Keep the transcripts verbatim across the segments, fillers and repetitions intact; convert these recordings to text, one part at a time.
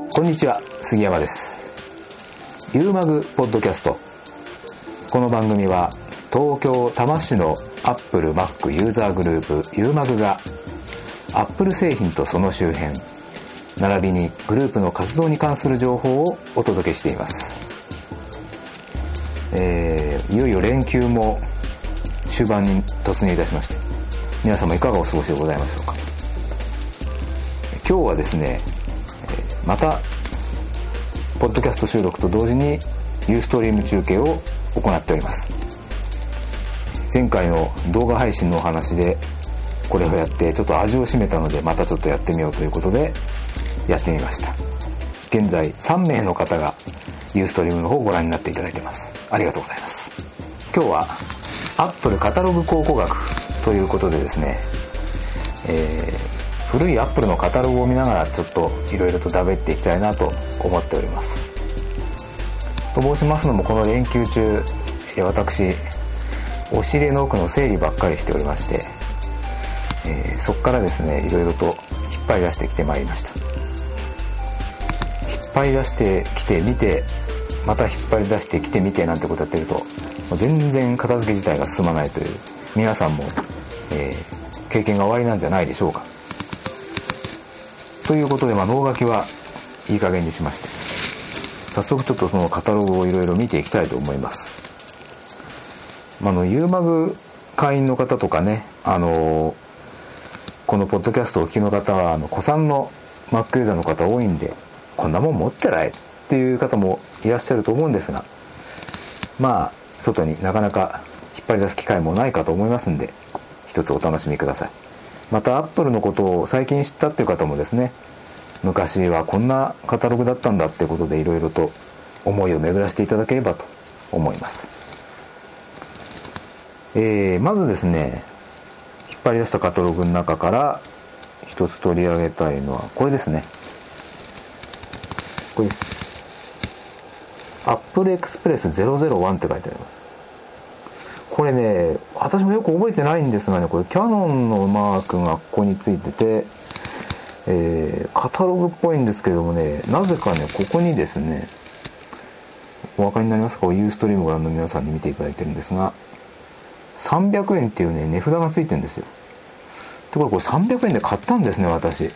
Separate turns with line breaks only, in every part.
こんにちは、杉山です。ユーマグポッドキャスト。この番組は東京多摩市のアップル Mac ユーザーグループユーマグがアップル製品とその周辺並びにグループの活動に関する情報をお届けしています。えー、いよいよ連休も終盤に突入いたしまして、皆様いかがお過ごしでございましょうか。今日はですね、またポッドキャスト収録と同時にユーストリーム中継を行っております。前回の動画配信のお話でこれをやってちょっと味を占めたので、またちょっとやってみようということでやってみました。現在さんめいの方がユーストリームの方をご覧になっていただいています。ありがとうございます。今日はアップルカタログ考古学ということでですね、えー古いアップルのカタログを見ながらちょっといろいろとだべっていきたいなと思っております。と申しますのも、この連休中私押し入れの奥の整理ばっかりしておりまして、えー、そこからですねいろいろと引っ張り出してきてまいりました。引っ張り出してきてみて、また引っ張り出してきてみてなんてことやってると、もう全然片付け自体が進まないという、皆さんも、えー、経験が終わりなんじゃないでしょうか。ということで、まあ、脳書きはいい加減にしまして、早速ちょっとそのカタログをいろいろ見ていきたいと思います。まあ、あのユーマグ会員の方とかね、あのこのポッドキャストをお聞きの方はあの古参の Mac ユーザーの方多いんで、こんなもん持ってないっていう方もいらっしゃると思うんですが、まあ外になかなか引っ張り出す機会もないかと思いますんで、一つお楽しみください。またアップルのことを最近知ったっていう方もですね、昔はこんなカタログだったんだっていうことでいろいろと思いを巡らせていただければと思います。えー、まずですね、引っ張り出したカタログの中から一つ取り上げたいのはこれですね。これです。アップルエクスプレスゼロゼロワンって書いてあります。これね、私もよく覚えてないんですがね、これキヤノンのマークがここについてて、えー、カタログっぽいんですけれどもね、なぜかねここにですね、お分かりになりますか、ユーストリームをご覧の皆さんに見ていただいてるんですが、さんびゃくえんっていうね値札がついてるんですよ。ところこれさんびゃくえんで買ったんですね。私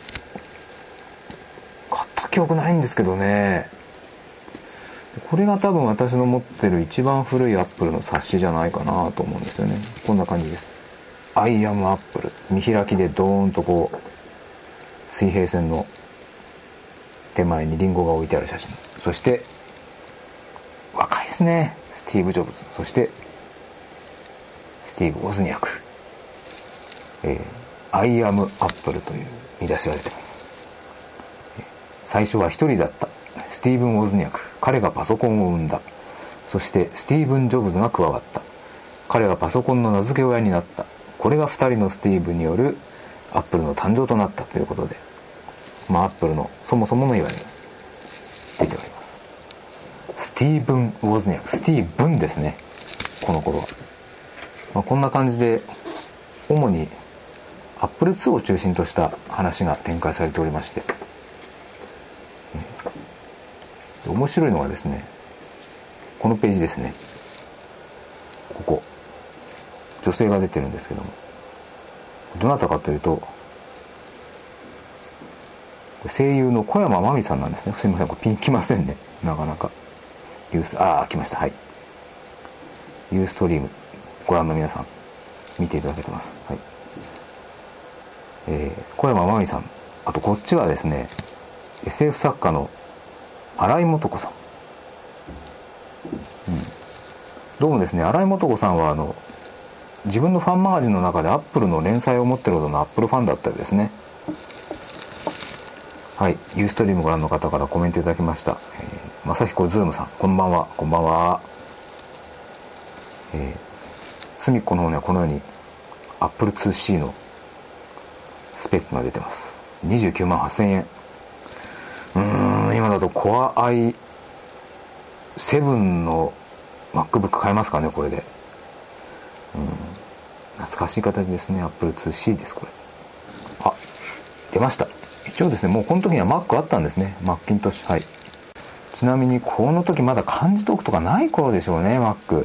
買った記憶ないんですけどね、これが多分私の持ってる一番古いアップルの冊子じゃないかなと思うんですよね。こんな感じです。アイアムアップル、見開きでドーンとこう水平線の手前にリンゴが置いてある写真、そして若いですね、スティーブ・ジョブズ、そしてスティーブ・ウォズニアク、えー、アイアムアップルという見出しが出てます。最初は一人だったスティーブン・ウォズニアク、彼がパソコンを生んだ。そしてスティーブン・ジョブズが加わった。彼がパソコンの名付け親になった。これがふたりのスティーブによるアップルの誕生となったということで、まあアップルのそもそものいわゆる出ております。スティーブン・ウォズニアク、スティーブンですね、この頃は。まあ、こんな感じで主にアップルツーを中心とした話が展開されておりまして、面白いのがですね、このページですね。ここ女性が出てるんですけども、どなたかというと声優の小山真美さんなんですね。すいません、これピン来ませんね、なかなか。ユースああ来ました。はい、ユーストリームご覧の皆さん見ていただけてます。はい、えー、小山真美さん、あとこっちはですね エスエフ 作家の新井素子さん、うん、どうもですね、新井素子さんはあの自分のファンマガジンの中でアップルの連載を持ってるほどのアップルファンだったりですね。はい、ユーストリームご覧の方からコメントいただきました。えー、まさひこズームさん、こんばんは。こんばんは。えー、隅っこの方にはこのように アップルツーシー のスペックが出てます。にじゅうきゅうまんはっせんえん。うーん、今だと Core アイセブン の MacBook 買えますかね、これで。うん、懐かしい形ですね。 アップルツーシー です。これあ出ました。 一応ですね、もうこの時には Mac あったんですね。マッキントッシュ。はい。ちなみにこの時まだ漢字トークとかない頃でしょうね、Mac。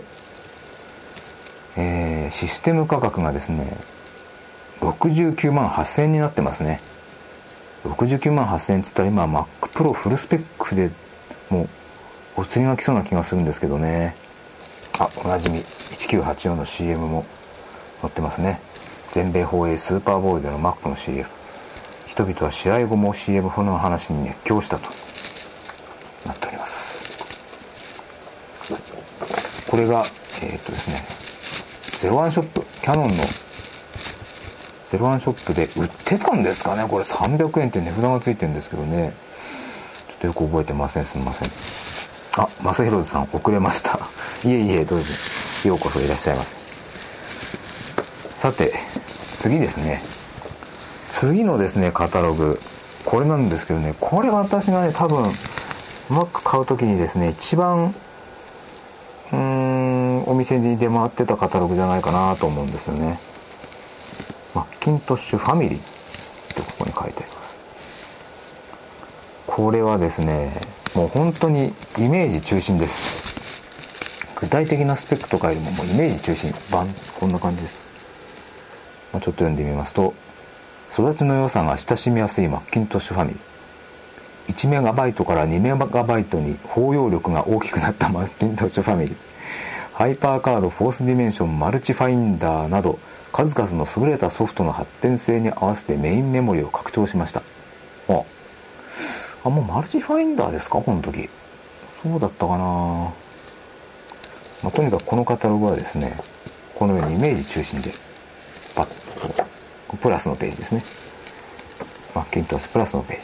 えー、システム価格がですね、ろくじゅうきゅうまんはっせんえんになってますね。ろくじゅうきゅうまんはっせんえんっつったら今 Mac Pro フルスペックでもうお釣りが来そうな気がするんですけどね。あ、おなじみいちきゅうはちよんの シーエム も載ってますね。全米放映スーパーボウルでの Mac の シーエム。人々は試合後も シーエム の話に熱狂したとなっております。これがえー、っとですねゼロワンショップ、キャノンのゼロワンショップで売ってたんですかね。これさんびゃくえんって値札がついてるんですけどね、ちょっとよく覚えてません。すみません。あ、正宏さん遅れましたいえいえ、どうぞようこそいらっしゃいませ。さて次ですね、次のですねカタログ、これなんですけどね、これ私がね多分 Mac 買うときにですね一番うーんお店に出回ってたカタログじゃないかなと思うんですよね。マッキントッシュファミリーってここに書いてあります。これはですねもう本当にイメージ中心です。具体的なスペックとかよりももうイメージ中心、バンこんな感じです。ちょっと読んでみますと、育ちの良さが親しみやすいマッキントッシュファミリー、いちメガバイトからにメガバイトに包容力が大きくなったマッキントッシュファミリー、ハイパーカード、フォースディメンション、マルチファインダーなど数々の優れたソフトの発展性に合わせてメインメモリを拡張しました。ああ、もうマルチファインダーですか、この時。そうだったかな。まあ、とにかくこのカタログはですねこのようにイメージ中心でパッとプラスのページですね。マッキントッシュプラスのペー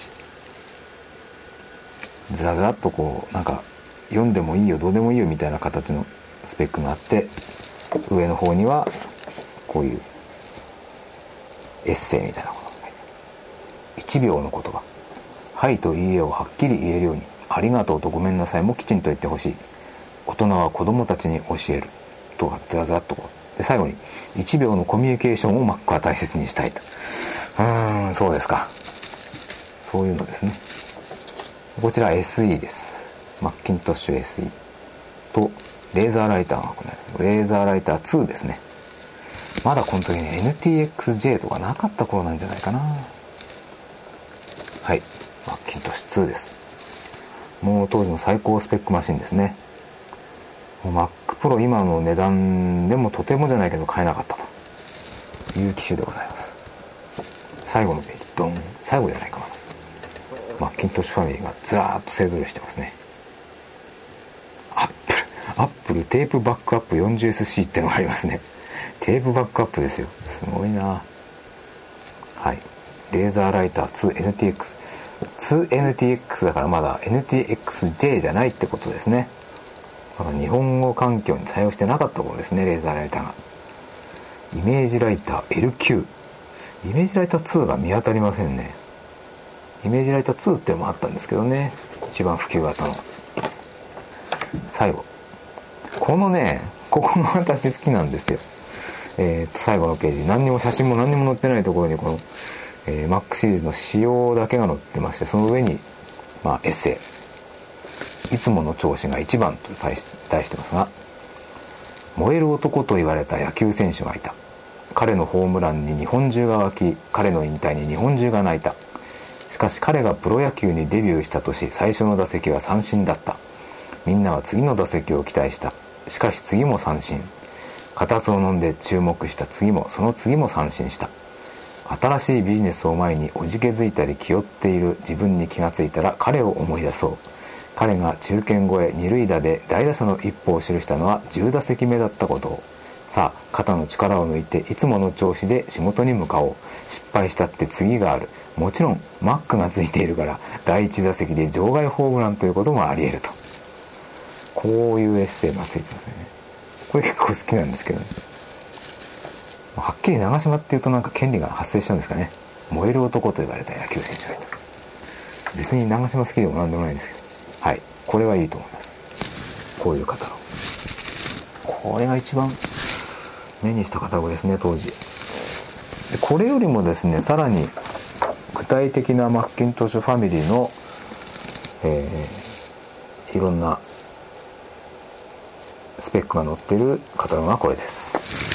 ジ、ずらずらっとこうなんか読んでもいいよどうでもいいよみたいな形のスペックがあって、上の方にはこういうエッセイみたいなことが書いてある。いちびょうの言葉、はいといいえをはっきり言えるように、ありがとうとごめんなさいもきちんと言ってほしい、大人は子供たちに教えるとかずらずらっとこうで、最後にいちびょうのコミュニケーションを Mac は大切にしたいと。うーん、そうですか、そういうのですね。こちら エスイー です。マッキントッシュ エスイー とレーザーライターがこれです。レーザーライターツーですね。まだこの時に エヌティーエックスジェー とかなかった頃なんじゃないかな。はい、マッキントッシュツーです。もう当時の最高スペックマシンですね。もう Mac Pro 今の値段でもとてもじゃないけど買えなかったという機種でございます。最後のページ、ドン、最後じゃないかな。マッキントッシュファミリーがずらーっと勢ぞろいしてますね。アップルアップルテープバックアップ よんじゅうエスシー ってのがありますね。テープバックアップですよ、すごいな。はい、レーザーライター ツーエヌティーエックス ツーエヌティーエックス だからまだ エヌティーエックスジェー じゃないってことですね。まだ日本語環境に対応してなかった頃ですね、レーザーライターが。イメージライター エルキュー、 イメージライターツーが見当たりませんね。イメージライターツーってのもあったんですけどね、一番普及型の。最後このね、ここが私好きなんですよ。えー、と最後のページ、何にも写真も何にも載ってないところにこの、えー、Mac シリーズの仕様だけが載ってまして、その上に、まあ、エッセイ、いつもの調子が一番と題してますが、燃える男と言われた野球選手がいた。彼のホームランに日本中が沸き、彼の引退に日本中が泣いた。しかし彼がプロ野球にデビューした年、最初の打席は三振だった。みんなは次の打席を期待した。しかし次も三振。固唾を飲んで注目した次もその次も三振した。新しいビジネスを前におじけづいたり気負っている自分に気がついたら彼を思い出そう。彼が中堅超え二塁打で大打者の一歩を記したのはじゅう打席目だったことを。さあ肩の力を抜いていつもの調子で仕事に向かおう。失敗したって次がある。もちろんマックがついているから第一打席で場外ホームランということもあり得ると。こういうエッセイがついてますよね。これ結構好きなんですけどね。はっきり長嶋っていうとなんか権利が発生したんですかね。燃える男と言われた野球選手がいた。別に長嶋好きでもなんでもないんですけど、はい、これはいいと思います。こういうカタログ、これが一番目にしたカタログですね、当時。でこれよりもですね、さらに具体的なマッキントッシュファミリーの、えー、いろんなスペックが載っているカタログがこれです。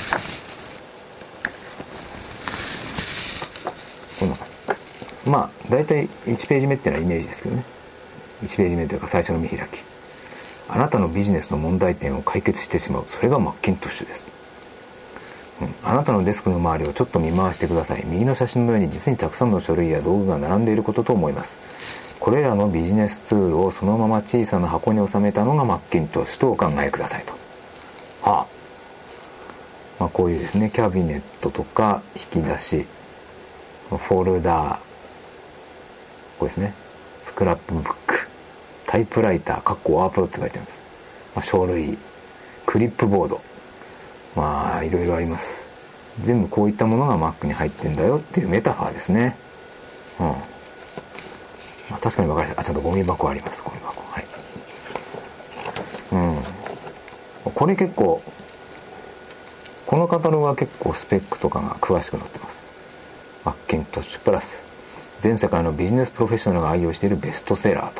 こんな感じ。まあだいたいいちページ目っていうのはイメージですけどね。いちページ目というか最初の見開き。あなたのビジネスの問題点を解決してしまう。それがマッキントッシュです。うん、あなたのデスクの周りをちょっと見回してください。右の写真のように実にたくさんの書類や道具が並んでいることと思います。これらのビジネスツールをそのまま小さな箱に収めたのがマッキントッシュとお考えくださいと。はあ。まあ、こういうですね、キャビネットとか引き出し、フォルダー、こうですね、スクラップブック、タイプライター、カッコワープロって書いてあります。まあ、書類、クリップボード、まあいろいろあります。全部こういったものが Mac に入ってんだよっていうメタファーですね。うん。まあ、確かに分かりやすい。あ、ちゃんとゴミ箱あります。ゴミ箱。はい。うん。これ結構、このカタログは結構スペックとかが詳しく載ってます。マッキントッシュプラス、全世界のビジネスプロフェッショナルが愛用しているベストセラーと。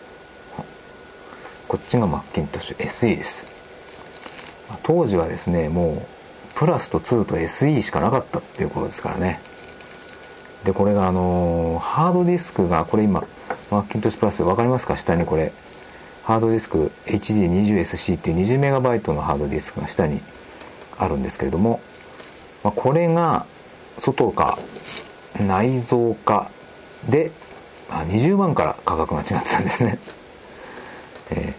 こっちがマッキントッシュ エスイー です。当時はですね、もうプラスとツーと エスイー しかなかったっていうことですからね。でこれがあのー、ハードディスクがこれ今マッキントッシュプラス分かりますか？下にこれハードディスク エイチディーにじゅうエスシー っていうにじゅうメガバイトのハードディスクが下にあるんですけれども、まあ、これが外か内蔵かであにじゅうまんから価格が違ってたんですね。え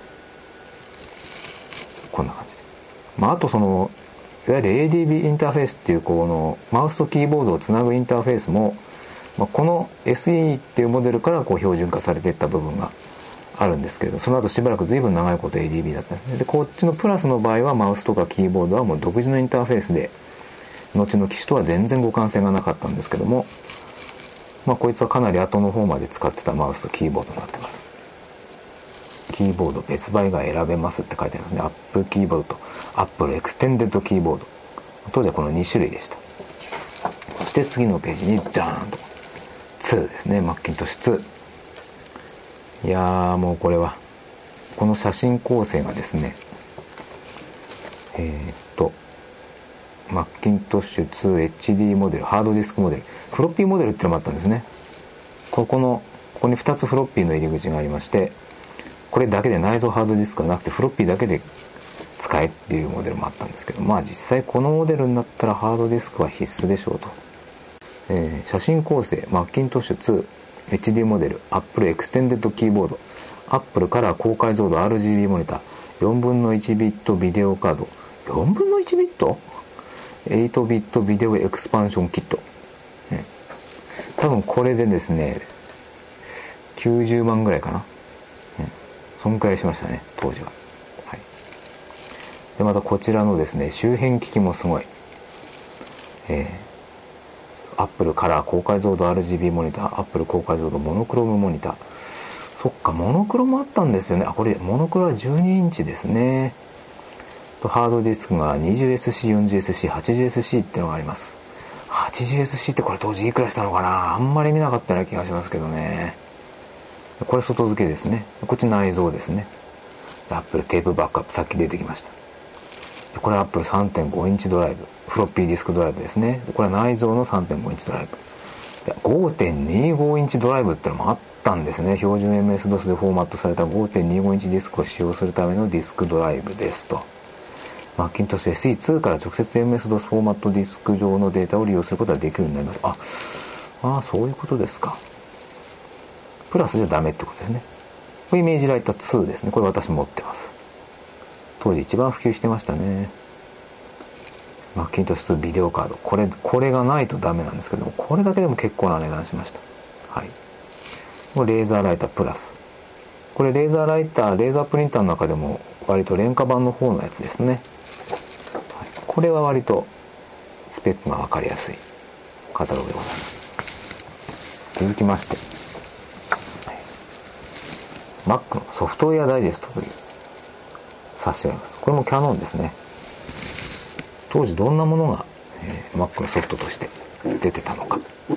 ー、こんな感じで、まあ、あとそのいわゆる エーディービー インターフェースっていうこのマウスとキーボードをつなぐインターフェースも、まあ、この エスイー っていうモデルからこう標準化されていった部分があるんですけれど、その後しばらく随分長いこと エーディービー だったんですね。でこっちのプラスの場合はマウスとかキーボードはもう独自のインターフェースで後の機種とは全然互換性がなかったんですけども、まあ、こいつはかなり後の方まで使ってたマウスとキーボードになってます。キーボード別売が選べますって書いてありますね。アップルキーボードとアップルエクステンデッドキーボード、当時はこのに種類でした。そして次のページにダーンとツーですね、マッキントッシュツー。いやーもうこれはこの写真構成がですね、えー、っとマッキントッシュツーエイチディー モデル、ハードディスクモデル、フロッピーモデルってのもあったんですね。ここのここにふたつフロッピーの入り口がありまして、これだけで内蔵ハードディスクがなくてフロッピーだけで使えっていうモデルもあったんですけど、まあ実際このモデルになったらハードディスクは必須でしょうと。えー、写真構成マッキントッシュツーエイチディー モデル、アップルエクステンデッドキーボード、アップルカラー高解像度 アールジービー モニター、よんぶんのいちビットビデオカード、よんぶんのいちビット ?はち ビットビデオエクスパンションキット、ね、多分これでですねきゅうじゅうまんぐらいかな、うん、そんくらいしましたね当時は、はい、でまたこちらのですね周辺機器もすごい、えー、アップルカラー高解像度 アールジービー モニター、アップル高解像度モノクロームモニター、そっかモノクロもあったんですよね。あ、これモノクロはじゅうにインチですね。とハードディスクが にじゅうエスシー、よんじゅうエスシー、はちじゅうエスシー っていうのがあります。はちじゅうエスシー ってこれ当時いくらしたのかな、あんまり見なかったような気がしますけどね。これ外付けですね。こっち内蔵ですね。アップルテープバックアップ、さっき出てきました。これアップル さんてんご インチドライブ、フロッピーディスクドライブですね。これは内蔵の さんてんご インチドライブ。ごてんにじゅうご インチドライブってのもあったんですね。標準 エムエスドス でフォーマットされた ごてんにじゅうご インチディスクを使用するためのディスクドライブですと。マッキントッシュ エスイーツー から直接 エムエスドス フォーマットディスク上のデータを利用することができるようになります。あ、あ、そういうことですか。プラスじゃダメってことですね。これイメージライターツーですね。これ私持ってます。当時一番普及してましたね。マッキントッシュツービデオカード、これこれがないとダメなんですけども、これだけでも結構な値段しました。はい。これレーザーライタープラス、これレーザーライター、レーザープリンターの中でも割と廉価版の方のやつですね。はい、これは割とスペックが分かりやすいカタログでございます。続きまして、はい、Mac のソフトウェアダイジェストという冊子があります。これもキヤノンですね。当時どんなものが、えー、Mac のソフトとして出てたのか、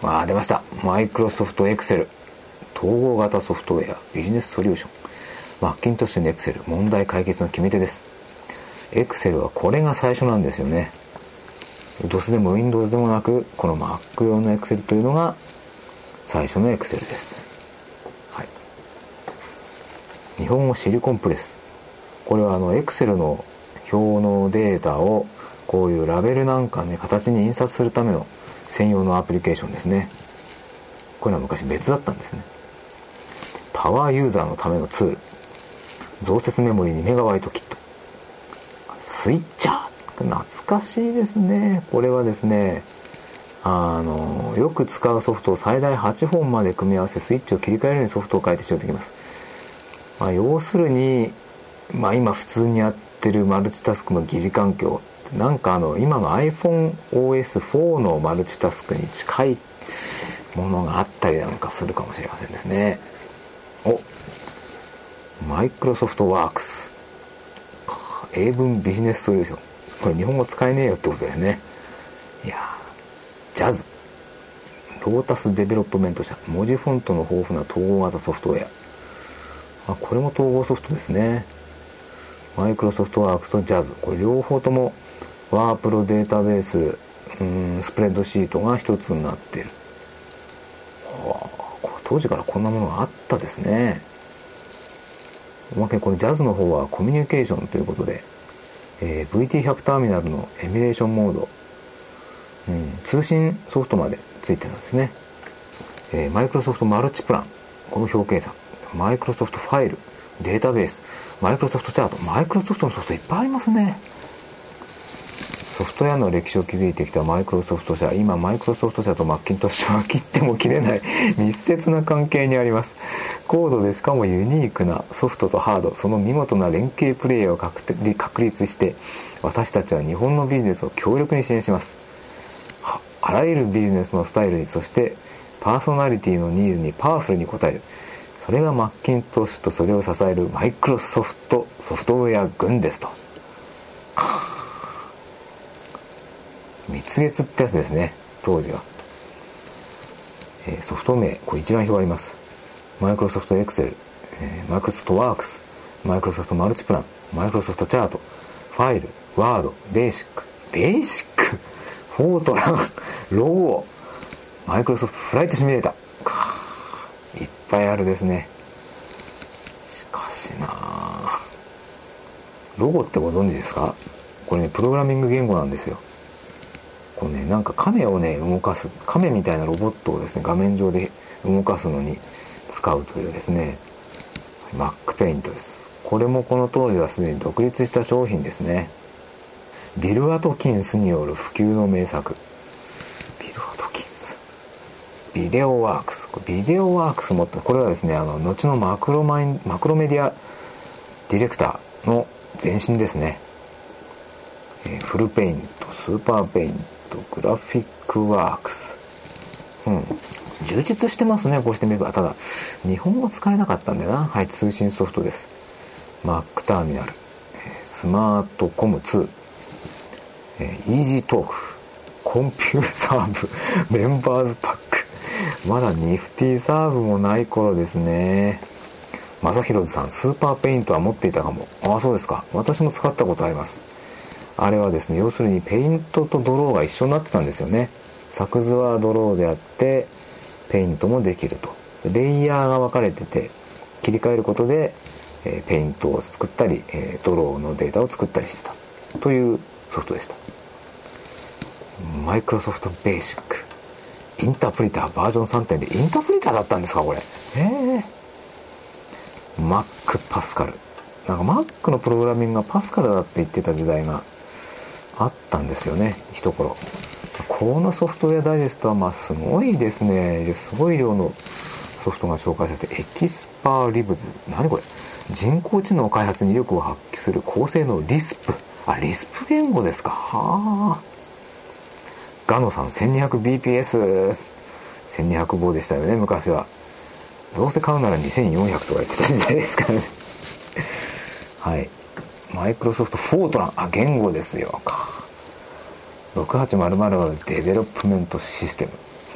ああ出ました。マイクロソフトエクセル統合型ソフトウェアビジネスソリューション。マッキントッシュのエクセル問題解決の決め手です。エクセルはこれが最初なんですよね。 ドス でも Windows でもなく、この Mac 用のエクセルというのが最初のエクセルです。はい、日本語シリコンプレス。これはあのエクセルの表のデータをこういうラベルなんかね形に印刷するための専用のアプリケーションですね。これは昔別だったんですね。パワーユーザーのためのツール、増設メモリーにメガバイトキット、スイッチャー、懐かしいですね。これはですね、あのよく使うソフトを最大はちほんまで組み合わせスイッチを切り替えるようにソフトを変えて使用できます。まあ、要するに、まあ、今普通にやってるマルチタスクの疑似環境、なんかあの今の アイフォンオーエスフォー のマルチタスクに近いものがあったりなんかするかもしれませんですね。お、マイクロソフトワークス英文ビジネスソリューション。これ日本語使えねえよってことですね。いやー、ジャズロータスデベロップメント社、文字フォントの豊富な統合型ソフトウェア。あ、これも統合ソフトですね。マイクロソフトワークスとジャズ、これ両方ともワープロデータベース、うーんスプレッドシートが一つになっている。はあ、これ当時からこんなものがあったですね。おまけにこのジャズの方はコミュニケーションということで、えー、ブイティーひゃく ターミナルのエミュレーションモード、うん、通信ソフトまでついてたんですね。えー、マイクロソフトマルチプラン、この表計算、マイクロソフトファイル、データベース、マイクロソフトチャート、マイクロソフトのソフトいっぱいありますね。ソフトウェアの歴史を築いてきたマイクロソフト社、今マイクロソフト社とマッキントッシュは切っても切れない密接な関係にあります。高度でしかもユニークなソフトとハード、その見事な連携プレイヤーを確立して、私たちは日本のビジネスを強力に支援します。あらゆるビジネスのスタイルに、そしてパーソナリティのニーズにパワフルに応える、それがマッキントッシュとそれを支えるマイクロソフトソフトウェア群ですと。蜜月ってやつですね、当時は。えー、ソフト名、これ一覧表あります。マイクロソフトエクセル、マイクロソフトワークス、マイクロソフトマルチプラン、マイクロソフトチャート、ファイル、ワード、ベーシック、ベーシック、フォートラン、ロゴ、マイクロソフトフライトシミュレーター、いっぱいあるですね。しかしなあ、ロゴってご存知ですか？これね、プログラミング言語なんですよ。これね、なんか亀をね動かす、亀みたいなロボットをですね画面上で動かすのに使うというですね、マックペイントです。これもこの当時はすでに独立した商品ですね。ビル・アトキンスによる普及の名作。ビル・アトキンス、ビデオワークス、ビデオワークスもって、これはですね、あの後のマクロマインマクロメディアディレクターの前身ですね。えー、フルペイント、スーパーペイント、グラフィックワークス、うん、充実してますね、こうしてみれば。ただ日本語使えなかったんだよな。はい、通信ソフトです。 Mac ターミナル、スマートコムツー、えー、イージートーク、コンピューサーブ、メンバーズパック、まだニフティサーブもない頃ですね。正弘さん、スーパーペイントは持っていたかも。ああ、そうですか。私も使ったことあります。あれはですね、要するにペイントとドローが一緒になってたんですよね。作図はドローであってペイントもできると。レイヤーが分かれてて、切り替えることで、えー、ペイントを作ったり、えー、ドローのデータを作ったりしてたというソフトでした。マイクロソフトベーシックインタープリターバージョン さんてんゼロ、インタープリターだったんですか、これ。えー、Mac パスカル、なんか Mac のプログラミングがパスカルだって言ってた時代があったんですよね、一頃。このソフトウェアダイジェストはまあすごいですね。すごい量のソフトが紹介されて、エキスパーリブズ、何これ、人工知能開発に威力を発揮する高性能リスプ、あ、リスプ言語ですか。はあ。ガノさん せんにひゃくビーピーエス、せんにひゃくごでしたよね、昔は。どうせ買うならにせんよんひゃくとか言ってた時代ですからねはい、マイクロソフトフォートラン、あ、言語ですよか。ろくはちまるまるデベロップメントシステム、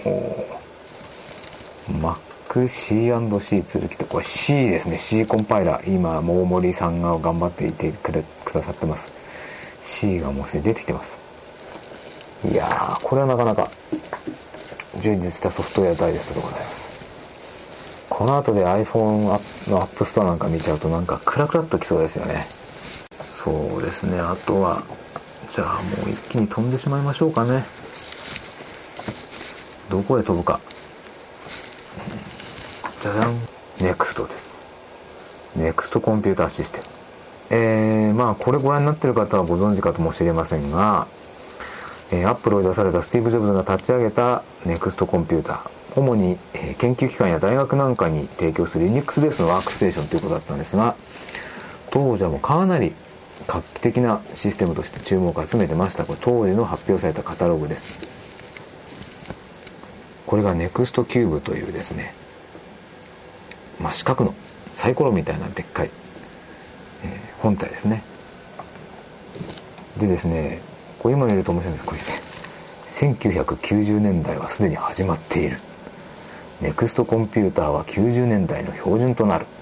Mac C and C ツールキット、これ C ですね。 C コンパイラー、今もう大森さんが頑張っていてくださってます。 C がもうすでに出てきてます。いやー、これはなかなか充実したソフトウェアダイジェストでございます。この後で iPhone のアップストアなんか見ちゃうとなんかクラクラっときそうですよね。そうですね。あとはじゃあもう一気に飛んでしまいましょうかね。どこへ飛ぶか。じゃじゃん。ネクストです。ネクストコンピューターシステム。えー、まあこれご覧になっている方はご存知かともしれませんが、えー、アップルを出されたスティーブ・ジョブズが立ち上げたネクストコンピューター、主に、えー、研究機関や大学なんかに提供する Linux ベースのワークステーションということだったんですが、当時はもうかなり画期的なシステムとして注目を集めてました。これ当時の発表されたカタログです。これが Next Cube というですね、まあ、四角のサイコロみたいなでっかい、えー、本体ですね。でですね、これ今見ると面白いんです。これせんきゅうひゃくきゅうじゅうねんだいはすでに始まっている。ネクストコンピューターはきゅうじゅうねんだいの標準となる。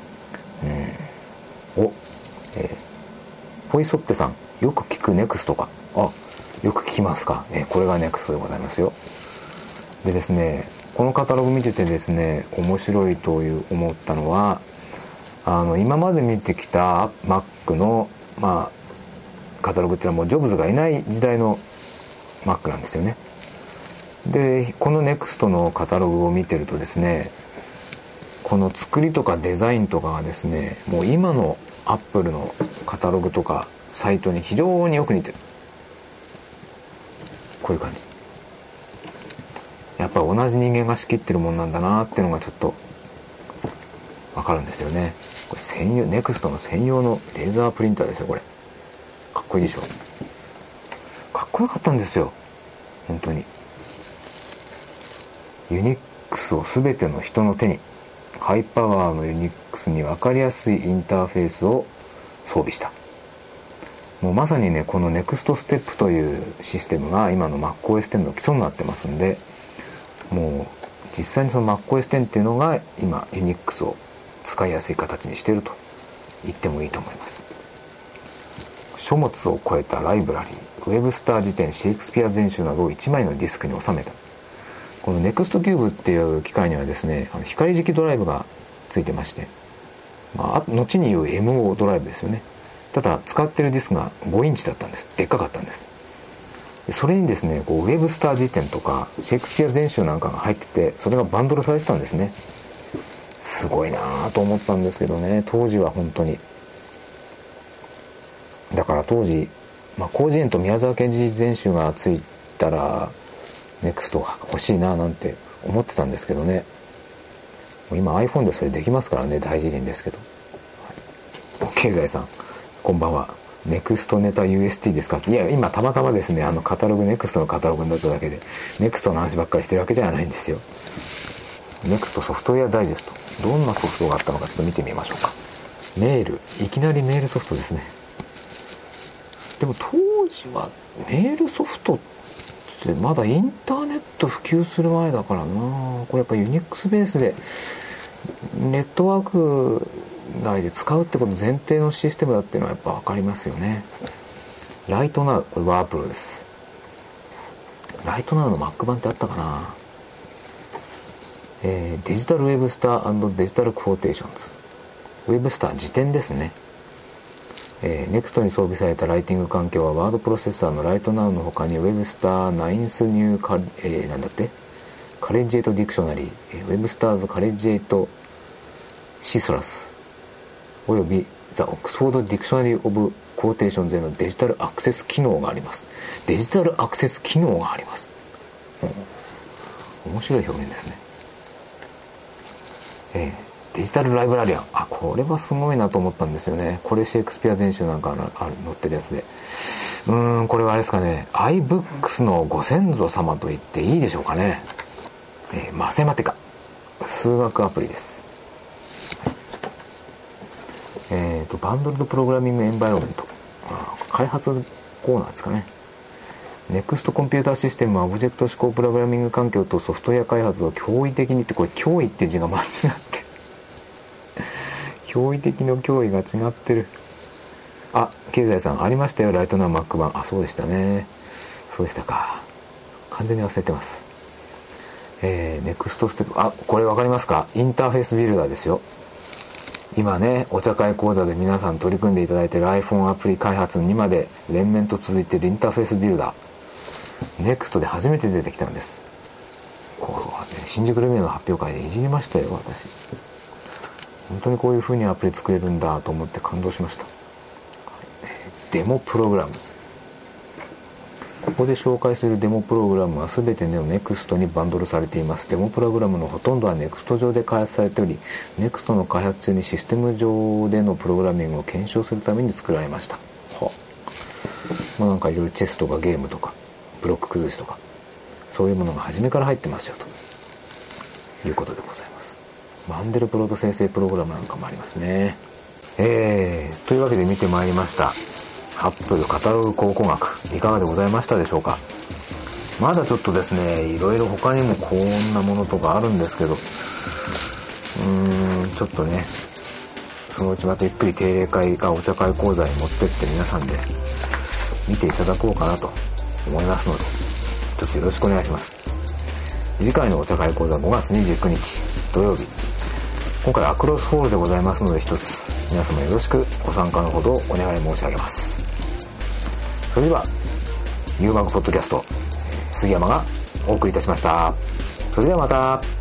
うん。お、えー、ポイソッペさん、よく聞くネクストか。あ、よく聞きますか。えー、これがネクストでございますよ。でですね、このカタログ見ててですね、面白いという思ったのは、あの今まで見てきた Mac の、まあ、カタログっていうのはもうジョブズがいない時代の Mac なんですよね。でこの ネクスト のカタログを見てるとですね、この作りとかデザインとかがですね、もう今の Apple のカタログとかサイトに非常によく似てる。こういう感じ。やっぱり同じ人間が仕切ってるもんなんだなっていうのがちょっとわかるんですよね。これ専用、ネクストの専用のレーザープリンターですよ。これかっこいいでしょ。かっこよかったんですよ本当に。ユニックスを全ての人の手に、ハイパワーのユニックスに分かりやすいインターフェースを装備した。もうまさにね、この ネクスト ステップというシステムが今の MacOS テンの基礎になってますんで、もう実際にその MacOS テンっていうのが今 Unix を使いやすい形にしていると言ってもいいと思います。書物を超えたライブラリー、WebStar 辞典、シェイクスピア全集などをいちまいのディスクに収めた。この Next Cube っていう機械にはですね、あの光磁気ドライブがついてまして、まあ、後に言う エムオー ドライブですよね。ただ使ってるディスクがごインチだったんです。でっかかったんです。それにですね、こうウェブスター辞典とかシェイクスピア全集なんかが入ってて、それがバンドルされてたんですね。すごいなぁと思ったんですけどね、当時は本当に。だから当時、まあ、広辞苑と宮沢賢治全集がついたらネクスト欲しいななんて思ってたんですけどね。今 iPhone でそれできますからね、大辞林ですけど。はい、経済さん、こんばんは。ネクストネタ ユーエスティー ですか。いや、今たまたまですね、あのカタログ、ネクストのカタログになっただけで、ネクストの話ばっかりしてるわけじゃないんですよ。ネクストソフトウェアダイジェスト。どんなソフトがあったのかちょっと見てみましょうか。メール、いきなりメールソフトですね。でも当時はメールソフトってまだインターネット普及する前だからな。これやっぱユニックスベースでネットワーク内で使うってこと前提のシステムだっていうのはやっぱ分かりますよね。ライトナウ、これワープロです。ライトナウの Mac 版ってあったかな。えー、デジタルウェブスター&デジタルクォーテーションズ、ウェブスター辞典ですね。えー、ネクストに装備されたライティング環境はワードプロセッサーのライトナウの他に WebStar ナインスニューカ、えー、なんだってカレッジエイトディクショナリー、えー、WebStar's カレッジエイトシソラスおよび The Oxford Dictionary of Quotations でのデジタルアクセス機能があります。デジタルアクセス機能があります、うん、面白い表現ですね。えーデジタルライブラリアン、あ、これはすごいなと思ったんですよね。これシェイクスピア全集なんかある載ってるやつで、うーんこれはあれですかね、 iBooks のご先祖様と言っていいでしょうかね。えー、マセマティカ、数学アプリです。えーとバンドルドプログラミングエンバイロメント、あ、開発コーナーですかね。 ネクストコンピューターシステムはオブジェクト指向プログラミング環境とソフトウェア開発を驚異的にって、これ驚異って字が間違ってる驚異的の脅威が違ってる。あ、経済さんありましたよ、ライトナー Mac 版。あ、そうでしたね。そうでしたか。完全に忘れてます。えー、ネクストステップ、あ、これわかりますか？インターフェースビルダーですよ。今ね、お茶会講座で皆さん取り組んでいただいている iPhone アプリ開発にまで連綿と続いているインターフェースビルダー。ネクストで初めて出てきたんです。こう、ね、新宿ルミネの発表会でいじりましたよ、私。本当にこういう風にアプリ作れるんだと思って感動しました。デモプログラムです。ここで紹介するデモプログラムは全てネクストにバンドルされています。デモプログラムのほとんどはネクスト上で開発されており、ネクストの開発中にシステム上でのプログラミングを検証するために作られました。はまあ、なんかいろいろチェスとかゲームとかブロック崩しとかそういうものが初めから入ってますよということでございます。マンデルプロト生成プログラムなんかもありますね。えー、というわけで見てまいりました。アップルカタログ考古学、いかがでございましたでしょうか。まだちょっとですね、いろいろ他にもこんなものとかあるんですけど、うーん、ちょっとね、そのうちまたゆっくり定例会かお茶会講座に持ってって皆さんで見ていただこうかなと思いますので、ちょっとよろしくお願いします。次回のお茶会講座ごがつにじゅうくにち土曜日、今回アクロスホールでございますので、一つ皆様よろしくご参加のほどお願い申し上げます。それではユーバグポッドキャスト、杉山がお送りいたしました。それではまた。